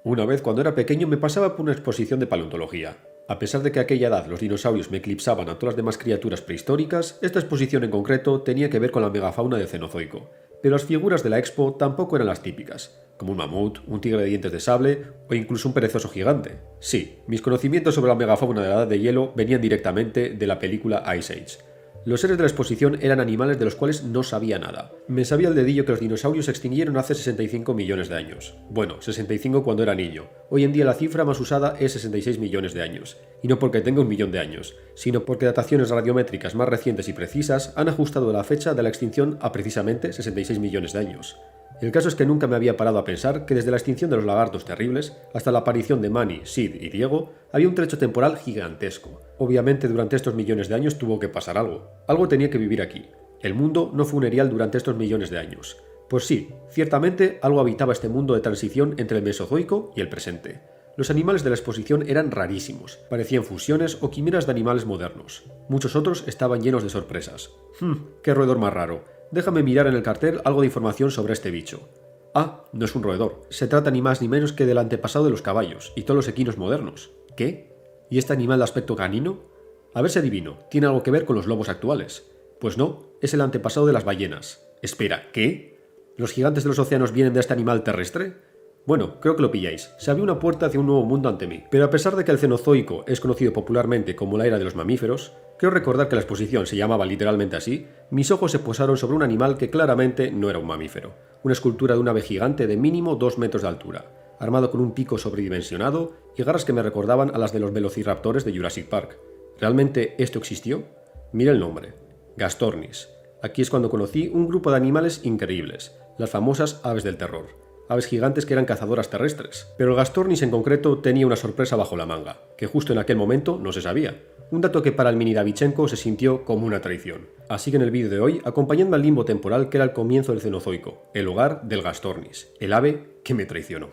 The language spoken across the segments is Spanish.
Una vez cuando era pequeño me pasaba por una exposición de paleontología. A pesar de que a aquella edad los dinosaurios me eclipsaban a todas las demás criaturas prehistóricas, esta exposición en concreto tenía que ver con la megafauna del Cenozoico. Pero las figuras de la expo tampoco eran las típicas, como un mamut, un tigre de dientes de sable o incluso un perezoso gigante. Sí, mis conocimientos sobre la megafauna de la Edad de Hielo venían directamente de la película Ice Age. Los seres de la exposición eran animales de los cuales no sabía nada. Me sabía el dedillo que los dinosaurios se extinguieron hace 65 millones de años. Bueno, 65 cuando era niño. Hoy en día la cifra más usada es 66 millones de años. Y no porque tenga 1 millón de años, sino porque dataciones radiométricas más recientes y precisas han ajustado la fecha de la extinción a precisamente 66 millones de años. El caso es que nunca me había parado a pensar que desde la extinción de los lagartos terribles hasta la aparición de Manny, Sid y Diego había un trecho temporal gigantesco. Obviamente durante estos millones de años tuvo que pasar algo. Algo tenía que vivir aquí. El mundo no fue un erial durante estos millones de años. Pues sí, ciertamente algo habitaba este mundo de transición entre el Mesozoico y el presente. Los animales de la exposición eran rarísimos, parecían fusiones o quimeras de animales modernos. Muchos otros estaban llenos de sorpresas. ¡Qué roedor más raro! Déjame mirar en el cartel algo de información sobre este bicho. Ah, no es un roedor. Se trata ni más ni menos que del antepasado de los caballos y todos los equinos modernos. ¿Qué? ¿Y este animal de aspecto canino? A ver si adivino, ¿tiene algo que ver con los lobos actuales? Pues no, es el antepasado de las ballenas. Espera, ¿qué? ¿Los gigantes de los océanos vienen de este animal terrestre? Bueno, creo que lo pilláis. Se abrió una puerta hacia un nuevo mundo ante mí. Pero a pesar de que el Cenozoico es conocido popularmente como la era de los mamíferos, creo recordar que la exposición se llamaba literalmente así, mis ojos se posaron sobre un animal que claramente no era un mamífero. Una escultura de un ave gigante de mínimo 2 metros de altura, armado con un pico sobredimensionado y garras que me recordaban a las de los velociraptores de Jurassic Park. ¿Realmente esto existió? Mira el nombre. Gastornis. Aquí es cuando conocí un grupo de animales increíbles, las famosas aves del terror. Aves gigantes que eran cazadoras terrestres. Pero el Gastornis en concreto tenía una sorpresa bajo la manga, que justo en aquel momento no se sabía. Un dato que para el mini Davichenko se sintió como una traición. Así que en el vídeo de hoy, acompañadme al limbo temporal que era el comienzo del Cenozoico, el hogar del Gastornis, el ave que me traicionó.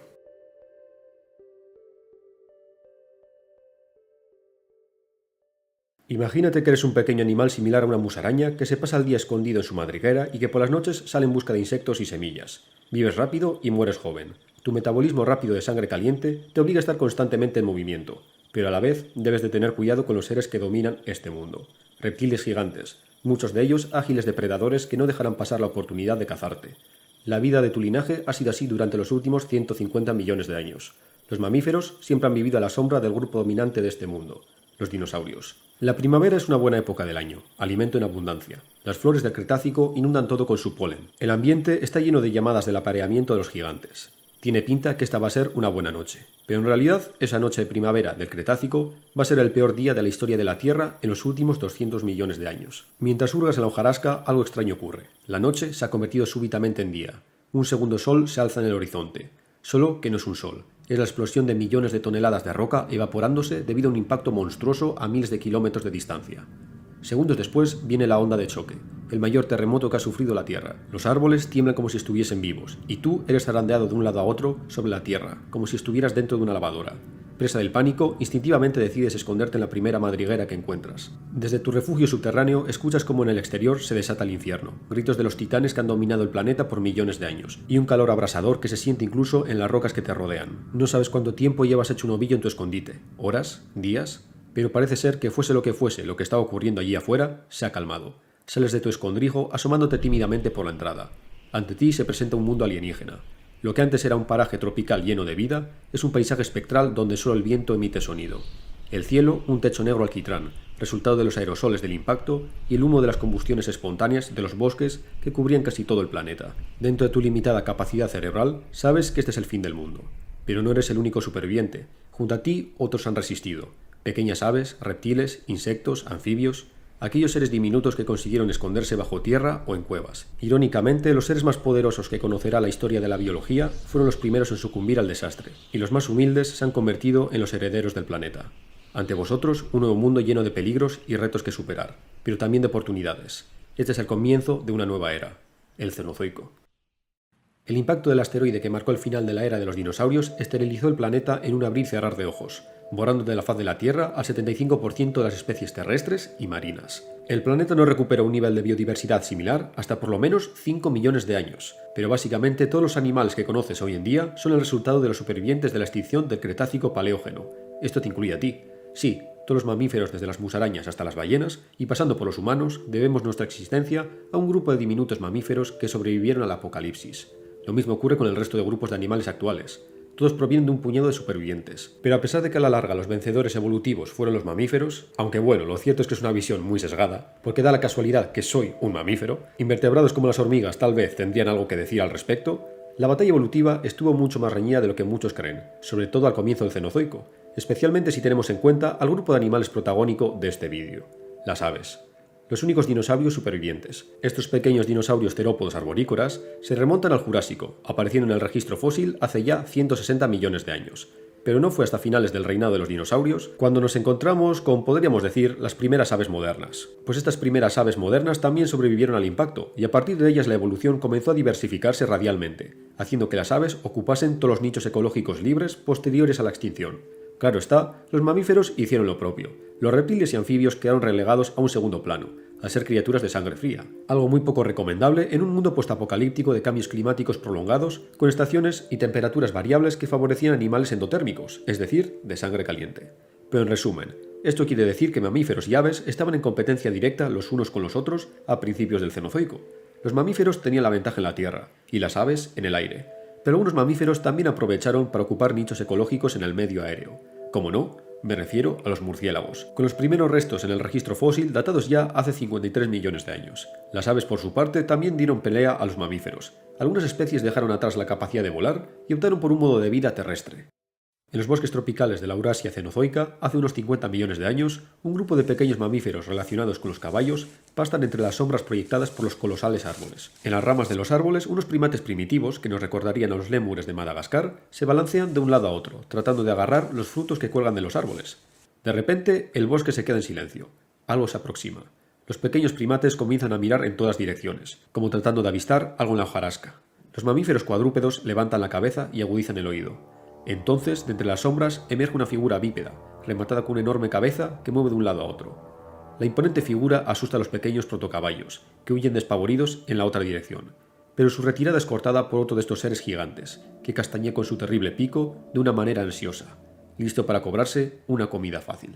Imagínate que eres un pequeño animal similar a una musaraña que se pasa el día escondido en su madriguera y que por las noches sale en busca de insectos y semillas. Vives rápido y mueres joven. Tu metabolismo rápido de sangre caliente te obliga a estar constantemente en movimiento, pero a la vez debes de tener cuidado con los seres que dominan este mundo. Reptiles gigantes, muchos de ellos ágiles depredadores que no dejarán pasar la oportunidad de cazarte. La vida de tu linaje ha sido así durante los últimos 150 millones de años. Los mamíferos siempre han vivido a la sombra del grupo dominante de este mundo, los dinosaurios. La primavera es una buena época del año, alimento en abundancia. Las flores del Cretácico inundan todo con su polen. El ambiente está lleno de llamadas del apareamiento de los gigantes. Tiene pinta que esta va a ser una buena noche. Pero en realidad, esa noche de primavera del Cretácico va a ser el peor día de la historia de la Tierra en los últimos 200 millones de años. Mientras hurgas en la hojarasca, algo extraño ocurre. La noche se ha convertido súbitamente en día. Un segundo sol se alza en el horizonte. Solo que no es un sol. Es la explosión de millones de toneladas de roca evaporándose debido a un impacto monstruoso a miles de kilómetros de distancia. Segundos después viene la onda de choque, el mayor terremoto que ha sufrido la Tierra. Los árboles tiemblan como si estuviesen vivos, y tú eres zarandeado de un lado a otro sobre la Tierra, como si estuvieras dentro de una lavadora. Presa del pánico, instintivamente decides esconderte en la primera madriguera que encuentras. Desde tu refugio subterráneo escuchas cómo en el exterior se desata el infierno, gritos de los titanes que han dominado el planeta por millones de años, y un calor abrasador que se siente incluso en las rocas que te rodean. No sabes cuánto tiempo llevas hecho un ovillo en tu escondite, horas, días, pero parece ser que fuese lo que estaba ocurriendo allí afuera, se ha calmado. Sales de tu escondrijo asomándote tímidamente por la entrada. Ante ti se presenta un mundo alienígena. Lo que antes era un paraje tropical lleno de vida, es un paisaje espectral donde solo el viento emite sonido. El cielo, un techo negro alquitrán, resultado de los aerosoles del impacto y el humo de las combustiones espontáneas de los bosques que cubrían casi todo el planeta. Dentro de tu limitada capacidad cerebral, sabes que este es el fin del mundo. Pero no eres el único superviviente. Junto a ti, otros han resistido. Pequeñas aves, reptiles, insectos, anfibios, aquellos seres diminutos que consiguieron esconderse bajo tierra o en cuevas. Irónicamente, los seres más poderosos que conocerá la historia de la biología fueron los primeros en sucumbir al desastre, y los más humildes se han convertido en los herederos del planeta. Ante vosotros, un nuevo mundo lleno de peligros y retos que superar, pero también de oportunidades. Este es el comienzo de una nueva era, el Cenozoico. El impacto del asteroide que marcó el final de la era de los dinosaurios esterilizó el planeta en un abrir y cerrar de ojos, borrando de la faz de la Tierra al 75% de las especies terrestres y marinas. El planeta no recupera un nivel de biodiversidad similar hasta por lo menos 5 millones de años, pero básicamente todos los animales que conoces hoy en día son el resultado de los supervivientes de la extinción del Cretácico Paleógeno. Esto te incluye a ti. Sí, todos los mamíferos desde las musarañas hasta las ballenas, y pasando por los humanos, debemos nuestra existencia a un grupo de diminutos mamíferos que sobrevivieron al apocalipsis. Lo mismo ocurre con el resto de grupos de animales actuales. Todos provienen de un puñado de supervivientes. Pero a pesar de que a la larga los vencedores evolutivos fueron los mamíferos, aunque bueno, lo cierto es que es una visión muy sesgada, porque da la casualidad que soy un mamífero, invertebrados como las hormigas tal vez tendrían algo que decir al respecto, la batalla evolutiva estuvo mucho más reñida de lo que muchos creen, sobre todo al comienzo del Cenozoico, especialmente si tenemos en cuenta al grupo de animales protagónico de este vídeo, las aves. Los únicos dinosaurios supervivientes. Estos pequeños dinosaurios terópodos arborícolas se remontan al Jurásico, apareciendo en el registro fósil hace ya 160 millones de años. Pero no fue hasta finales del reinado de los dinosaurios cuando nos encontramos con, podríamos decir, las primeras aves modernas. Pues estas primeras aves modernas también sobrevivieron al impacto, y a partir de ellas la evolución comenzó a diversificarse radialmente, haciendo que las aves ocupasen todos los nichos ecológicos libres posteriores a la extinción. Claro está, los mamíferos hicieron lo propio. Los reptiles y anfibios quedaron relegados a un segundo plano, al ser criaturas de sangre fría, algo muy poco recomendable en un mundo postapocalíptico de cambios climáticos prolongados, con estaciones y temperaturas variables que favorecían animales endotérmicos, es decir, de sangre caliente. Pero en resumen, esto quiere decir que mamíferos y aves estaban en competencia directa los unos con los otros a principios del Cenozoico. Los mamíferos tenían la ventaja en la tierra, y las aves en el aire. Pero algunos mamíferos también aprovecharon para ocupar nichos ecológicos en el medio aéreo. ¿Cómo no? Me refiero a los murciélagos, con los primeros restos en el registro fósil datados ya hace 53 millones de años. Las aves, por su parte, también dieron pelea a los mamíferos. Algunas especies dejaron atrás la capacidad de volar y optaron por un modo de vida terrestre. En los bosques tropicales de la Eurasia cenozoica, hace unos 50 millones de años, un grupo de pequeños mamíferos relacionados con los caballos pastan entre las sombras proyectadas por los colosales árboles. En las ramas de los árboles, unos primates primitivos, que nos recordarían a los lémures de Madagascar, se balancean de un lado a otro, tratando de agarrar los frutos que cuelgan de los árboles. De repente, el bosque se queda en silencio. Algo se aproxima. Los pequeños primates comienzan a mirar en todas direcciones, como tratando de avistar algo en la hojarasca. Los mamíferos cuadrúpedos levantan la cabeza y agudizan el oído. Entonces, de entre las sombras, emerge una figura bípeda, rematada con una enorme cabeza que mueve de un lado a otro. La imponente figura asusta a los pequeños protocaballos, que huyen despavoridos en la otra dirección. Pero su retirada es cortada por otro de estos seres gigantes, que castañea con su terrible pico de una manera ansiosa, listo para cobrarse una comida fácil.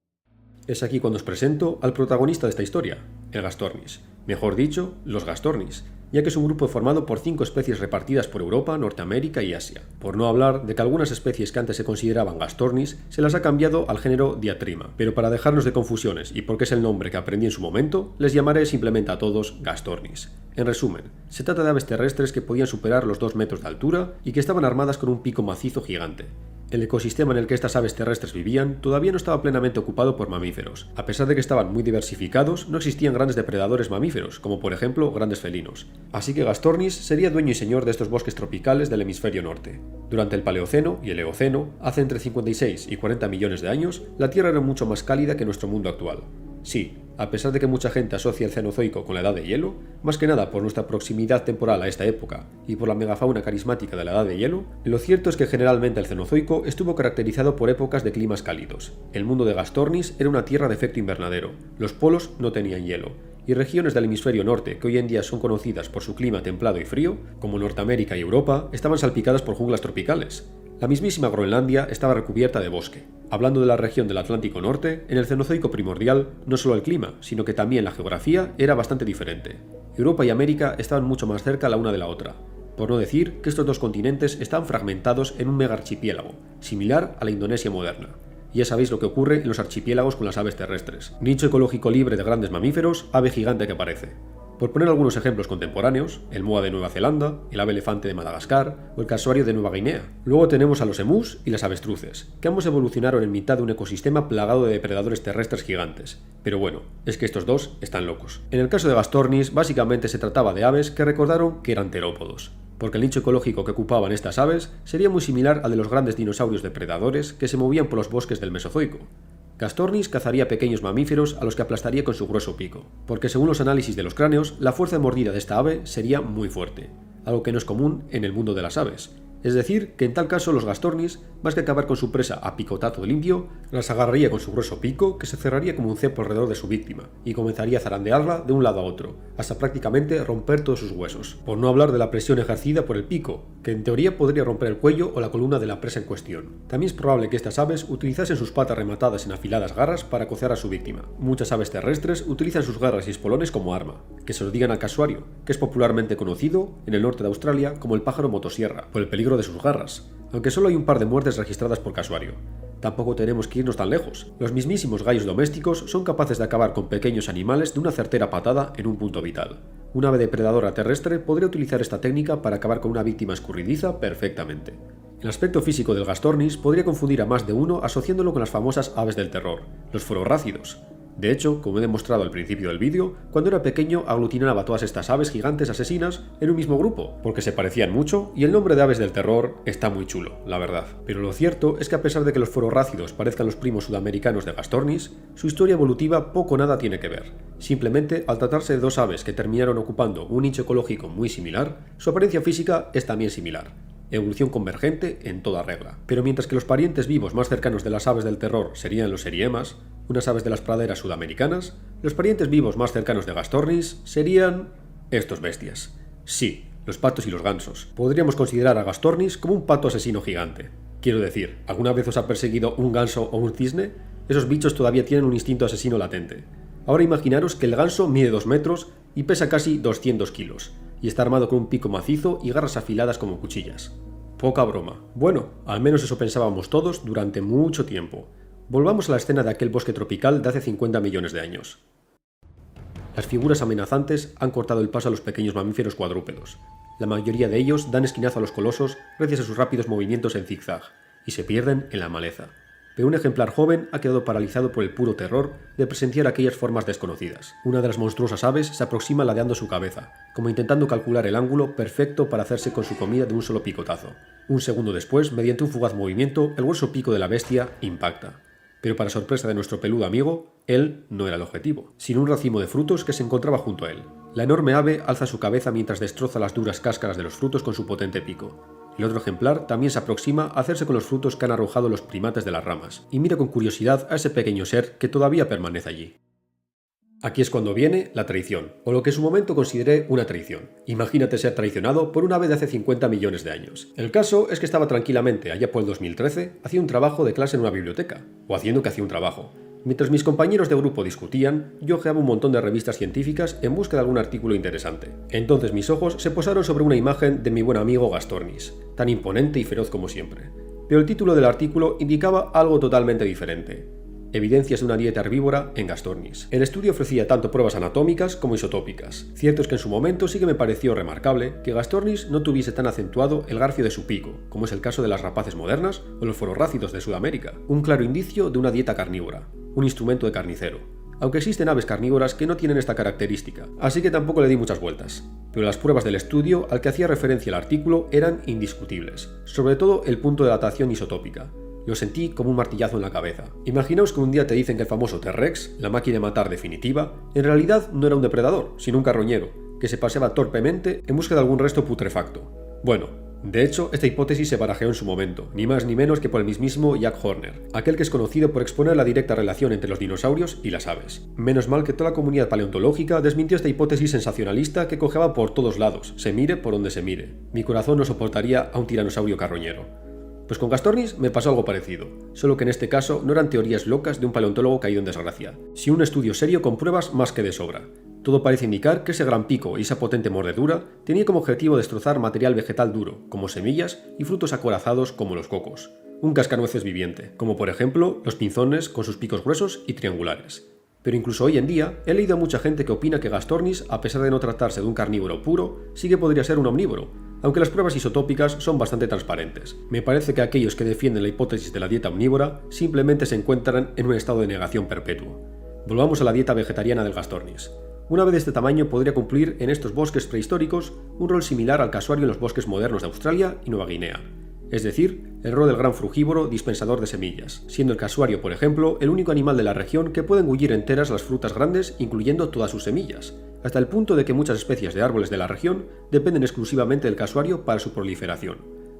Es aquí cuando os presento al protagonista de esta historia, el Gastornis. Mejor dicho, los Gastornis, ya que es un grupo formado por 5 especies repartidas por Europa, Norteamérica y Asia. Por no hablar de que algunas especies que antes se consideraban Gastornis se las ha cambiado al género Diatrima. Pero para dejarnos de confusiones y porque es el nombre que aprendí en su momento, les llamaré simplemente a todos Gastornis. En resumen, se trata de aves terrestres que podían superar los 2 metros de altura y que estaban armadas con un pico macizo gigante. El ecosistema en el que estas aves terrestres vivían todavía no estaba plenamente ocupado por mamíferos. A pesar de que estaban muy diversificados, no existían grandes depredadores mamíferos, como por ejemplo grandes felinos. Así que Gastornis sería dueño y señor de estos bosques tropicales del hemisferio norte. Durante el Paleoceno y el Eoceno, hace entre 56 y 40 millones de años, la Tierra era mucho más cálida que nuestro mundo actual. Sí, a pesar de que mucha gente asocia el Cenozoico con la edad de hielo, más que nada por nuestra proximidad temporal a esta época y por la megafauna carismática de la edad de hielo, lo cierto es que generalmente el Cenozoico estuvo caracterizado por épocas de climas cálidos. El mundo de Gastornis era una tierra de efecto invernadero, los polos no tenían hielo, y regiones del hemisferio norte, que hoy en día son conocidas por su clima templado y frío, como Norteamérica y Europa, estaban salpicadas por junglas tropicales. La mismísima Groenlandia estaba recubierta de bosque. Hablando de la región del Atlántico Norte, en el Cenozoico primordial, no solo el clima, sino que también la geografía era bastante diferente. Europa y América estaban mucho más cerca la una de la otra. Por no decir que estos dos continentes estaban fragmentados en un megaarchipiélago, similar a la Indonesia moderna. Y ya sabéis lo que ocurre en los archipiélagos con las aves terrestres. Nicho ecológico libre de grandes mamíferos, ave gigante que aparece. Por poner algunos ejemplos contemporáneos, el moa de Nueva Zelanda, el ave elefante de Madagascar o el casuario de Nueva Guinea. Luego tenemos a los emús y las avestruces, que ambos evolucionaron en mitad de un ecosistema plagado de depredadores terrestres gigantes. Pero bueno, es que estos dos están locos. En el caso de Gastornis, básicamente se trataba de aves que recordaron que eran terópodos, porque el nicho ecológico que ocupaban estas aves sería muy similar al de los grandes dinosaurios depredadores que se movían por los bosques del Mesozoico. Gastornis cazaría pequeños mamíferos a los que aplastaría con su grueso pico, porque según los análisis de los cráneos, la fuerza de mordida de esta ave sería muy fuerte, algo que no es común en el mundo de las aves. Es decir, que en tal caso los Gastornis, más que acabar con su presa a picotazo limpio, las agarraría con su grueso pico que se cerraría como un cepo alrededor de su víctima y comenzaría a zarandearla de un lado a otro, hasta prácticamente romper todos sus huesos. Por no hablar de la presión ejercida por el pico, que en teoría podría romper el cuello o la columna de la presa en cuestión. También es probable que estas aves utilizasen sus patas rematadas en afiladas garras para cocer a su víctima. Muchas aves terrestres utilizan sus garras y espolones como arma. Que se lo digan al casuario, que es popularmente conocido en el norte de Australia como el pájaro motosierra, por el peligro de sus garras, aunque solo hay un par de muertes registradas por casuario. Tampoco tenemos que irnos tan lejos. Los mismísimos gallos domésticos son capaces de acabar con pequeños animales de una certera patada en un punto vital. Un ave depredadora terrestre podría utilizar esta técnica para acabar con una víctima escurridiza perfectamente. El aspecto físico del Gastornis podría confundir a más de uno asociándolo con las famosas aves del terror, los fororrácidos. De hecho, como he demostrado al principio del vídeo, cuando era pequeño aglutinaba todas estas aves gigantes asesinas en un mismo grupo, porque se parecían mucho y el nombre de aves del terror está muy chulo, la verdad. Pero lo cierto es que a pesar de que los fororrácidos parezcan los primos sudamericanos de Gastornis, su historia evolutiva poco o nada tiene que ver. Simplemente, al tratarse de dos aves que terminaron ocupando un nicho ecológico muy similar, su apariencia física es también similar. Evolución convergente en toda regla. Pero mientras que los parientes vivos más cercanos de las aves del terror serían los seriemas, unas aves de las praderas sudamericanas, los parientes vivos más cercanos de Gastornis serían estos bestias. Sí, los patos y los gansos. Podríamos considerar a Gastornis como un pato asesino gigante. Quiero decir, ¿alguna vez os ha perseguido un ganso o un cisne? Esos bichos todavía tienen un instinto asesino latente. Ahora imaginaros que el ganso mide 2 metros y pesa casi 200 kilos, y está armado con un pico macizo y garras afiladas como cuchillas. Poca broma. Bueno, al menos eso pensábamos todos durante mucho tiempo. Volvamos a la escena de aquel bosque tropical de hace 50 millones de años. Las figuras amenazantes han cortado el paso a los pequeños mamíferos cuadrúpedos. La mayoría de ellos dan esquinazo a los colosos gracias a sus rápidos movimientos en zigzag, y se pierden en la maleza. Pero un ejemplar joven ha quedado paralizado por el puro terror de presenciar aquellas formas desconocidas. Una de las monstruosas aves se aproxima ladeando su cabeza, como intentando calcular el ángulo perfecto para hacerse con su comida de un solo picotazo. Un segundo después, mediante un fugaz movimiento, el grueso pico de la bestia impacta. Pero para sorpresa de nuestro peludo amigo, él no era el objetivo, sino un racimo de frutos que se encontraba junto a él. La enorme ave alza su cabeza mientras destroza las duras cáscaras de los frutos con su potente pico. El otro ejemplar también se aproxima a hacerse con los frutos que han arrojado los primates de las ramas, y mira con curiosidad a ese pequeño ser que todavía permanece allí. Aquí es cuando viene la traición, o lo que en su momento consideré una traición. Imagínate ser traicionado por un ave de hace 50 millones de años. El caso es que estaba tranquilamente, allá por el 2013, haciendo un trabajo de clase en una biblioteca, o haciendo que hacía un trabajo. Mientras mis compañeros de grupo discutían, yo ojeaba un montón de revistas científicas en busca de algún artículo interesante. Entonces mis ojos se posaron sobre una imagen de mi buen amigo Gastornis, tan imponente y feroz como siempre. Pero el título del artículo indicaba algo totalmente diferente. Evidencias de una dieta herbívora en Gastornis. El estudio ofrecía tanto pruebas anatómicas como isotópicas. Cierto es que en su momento sí que me pareció remarcable que Gastornis no tuviese tan acentuado el garfio de su pico, como es el caso de las rapaces modernas o los fororrácidos de Sudamérica. Un claro indicio de una dieta carnívora, un instrumento de carnicero. Aunque existen aves carnívoras que no tienen esta característica, así que tampoco le di muchas vueltas. Pero las pruebas del estudio al que hacía referencia el artículo eran indiscutibles, sobre todo el punto de datación isotópica. Lo sentí como un martillazo en la cabeza. Imaginaos que un día te dicen que el famoso T-Rex, la máquina de matar definitiva, en realidad no era un depredador, sino un carroñero, que se paseaba torpemente en busca de algún resto putrefacto. Bueno, de hecho, esta hipótesis se barajeó en su momento, ni más ni menos que por el mismísimo Jack Horner, aquel que es conocido por exponer la directa relación entre los dinosaurios y las aves. Menos mal que toda la comunidad paleontológica desmintió esta hipótesis sensacionalista que cojeaba por todos lados, se mire por donde se mire. Mi corazón no soportaría a un tiranosaurio carroñero. Pues con Gastornis me pasó algo parecido, solo que en este caso no eran teorías locas de un paleontólogo caído en desgracia, sino un estudio serio con pruebas más que de sobra. Todo parece indicar que ese gran pico y esa potente mordedura tenía como objetivo destrozar material vegetal duro, como semillas y frutos acorazados como los cocos. Un cascanueces viviente, como por ejemplo los pinzones con sus picos gruesos y triangulares. Pero incluso hoy en día he leído a mucha gente que opina que Gastornis, a pesar de no tratarse de un carnívoro puro, sí que podría ser un omnívoro, aunque las pruebas isotópicas son bastante transparentes. Me parece que aquellos que defienden la hipótesis de la dieta omnívora simplemente se encuentran en un estado de negación perpetuo. Volvamos a la dieta vegetariana del Gastornis. Una ave de este tamaño podría cumplir en estos bosques prehistóricos un rol similar al casuario en los bosques modernos de Australia y Nueva Guinea. Es decir, el rol del gran frugívoro dispensador de semillas, siendo el casuario, por ejemplo, el único animal de la región que puede engullir enteras las frutas grandes, incluyendo todas sus semillas, hasta el punto de que muchas especies de árboles de la región dependen exclusivamente del casuario para su proliferación.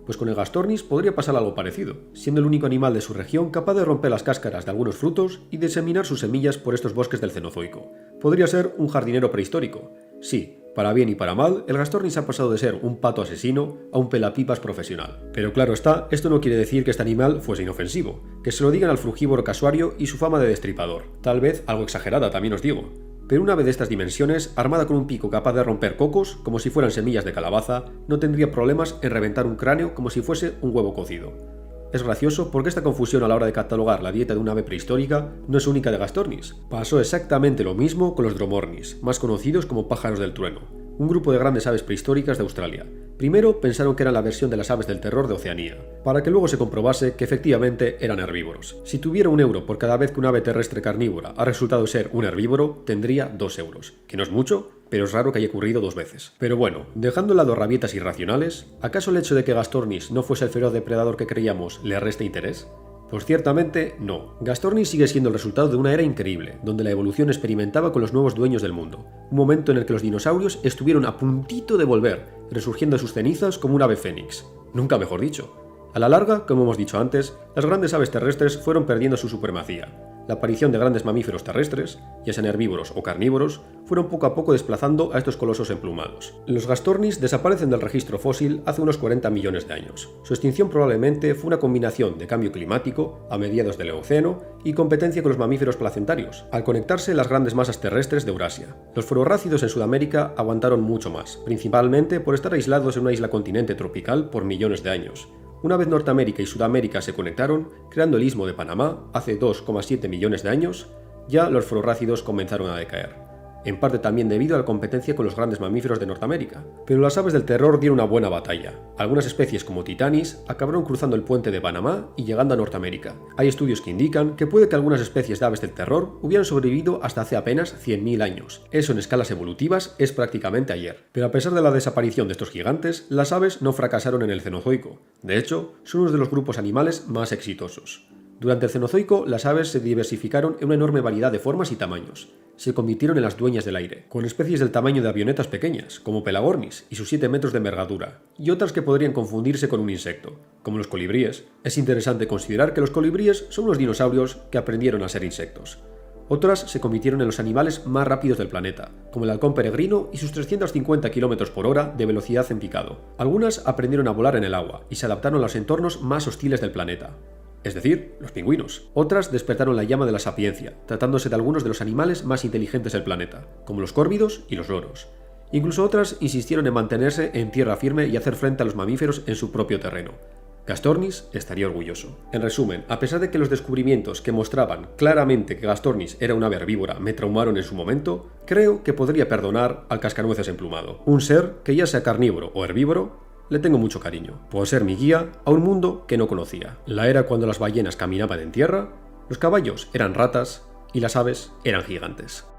Pues con el Gastornis podría pasar algo parecido, siendo el único animal de su región capaz de romper las cáscaras de algunos frutos y diseminar sus semillas por estos bosques del Cenozoico. Podría ser un jardinero prehistórico. Sí, para bien y para mal, el Gastornis ha pasado de ser un pato asesino a un pelapipas profesional. Pero claro está, esto no quiere decir que este animal fuese inofensivo, que se lo digan al frugívoro casuario y su fama de destripador. Tal vez algo exagerada, también os digo. Pero una ave de estas dimensiones, armada con un pico capaz de romper cocos, como si fueran semillas de calabaza, no tendría problemas en reventar un cráneo como si fuese un huevo cocido. Es gracioso porque esta confusión a la hora de catalogar la dieta de una ave prehistórica no es única de Gastornis. Pasó exactamente lo mismo con los Dromornis, más conocidos como pájaros del trueno, un grupo de grandes aves prehistóricas de Australia. Primero pensaron que eran la versión de las aves del terror de Oceanía, para que luego se comprobase que efectivamente eran herbívoros. Si tuviera 1 euro por cada vez que una ave terrestre carnívora ha resultado ser un herbívoro, tendría 2 euros, que no es mucho, pero es raro que haya ocurrido 2 veces. Pero bueno, dejando de lado rabietas irracionales, ¿acaso el hecho de que Gastornis no fuese el feroz depredador que creíamos le resta interés? Pues ciertamente no. Gastornis sigue siendo el resultado de una era increíble, donde la evolución experimentaba con los nuevos dueños del mundo. Un momento en el que los dinosaurios estuvieron a puntito de volver, resurgiendo de sus cenizas como un ave fénix. Nunca mejor dicho. A la larga, como hemos dicho antes, las grandes aves terrestres fueron perdiendo su supremacía. La aparición de grandes mamíferos terrestres, ya sean herbívoros o carnívoros, fueron poco a poco desplazando a estos colosos emplumados. Los Gastornis desaparecen del registro fósil hace unos 40 millones de años. Su extinción probablemente fue una combinación de cambio climático, a mediados del Eoceno, y competencia con los mamíferos placentarios, al conectarse las grandes masas terrestres de Eurasia. Los fororrácidos en Sudamérica aguantaron mucho más, principalmente por estar aislados en una isla continente tropical por millones de años. Una vez Norteamérica y Sudamérica se conectaron, creando el Istmo de Panamá hace 2,7 millones de años, ya los fororrácidos comenzaron a decaer. En parte también debido a la competencia con los grandes mamíferos de Norteamérica. Pero las aves del terror dieron una buena batalla. Algunas especies como Titanis acabaron cruzando el puente de Panamá y llegando a Norteamérica. Hay estudios que indican que puede que algunas especies de aves del terror hubieran sobrevivido hasta hace apenas 100.000 años. Eso en escalas evolutivas es prácticamente ayer. Pero a pesar de la desaparición de estos gigantes, las aves no fracasaron en el Cenozoico. De hecho, son uno de los grupos animales más exitosos. Durante el Cenozoico, las aves se diversificaron en una enorme variedad de formas y tamaños. Se convirtieron en las dueñas del aire, con especies del tamaño de avionetas pequeñas, como Pelagornis y sus 7 metros de envergadura, y otras que podrían confundirse con un insecto, como los colibríes. Es interesante considerar que los colibríes son los dinosaurios que aprendieron a ser insectos. Otras se convirtieron en los animales más rápidos del planeta, como el halcón peregrino y sus 350 km por hora de velocidad en picado. Algunas aprendieron a volar en el agua y se adaptaron a los entornos más hostiles del planeta, es decir, los pingüinos. Otras despertaron la llama de la sapiencia, tratándose de algunos de los animales más inteligentes del planeta, como los córvidos y los loros. Incluso otras insistieron en mantenerse en tierra firme y hacer frente a los mamíferos en su propio terreno. Gastornis estaría orgulloso. En resumen, a pesar de que los descubrimientos que mostraban claramente que Gastornis era una ave herbívora me traumaron en su momento, creo que podría perdonar al cascanueces emplumado. Un ser que ya sea carnívoro o herbívoro, le tengo mucho cariño, por ser mi guía a un mundo que no conocía. La era cuando las ballenas caminaban en tierra, los caballos eran ratas y las aves eran gigantes.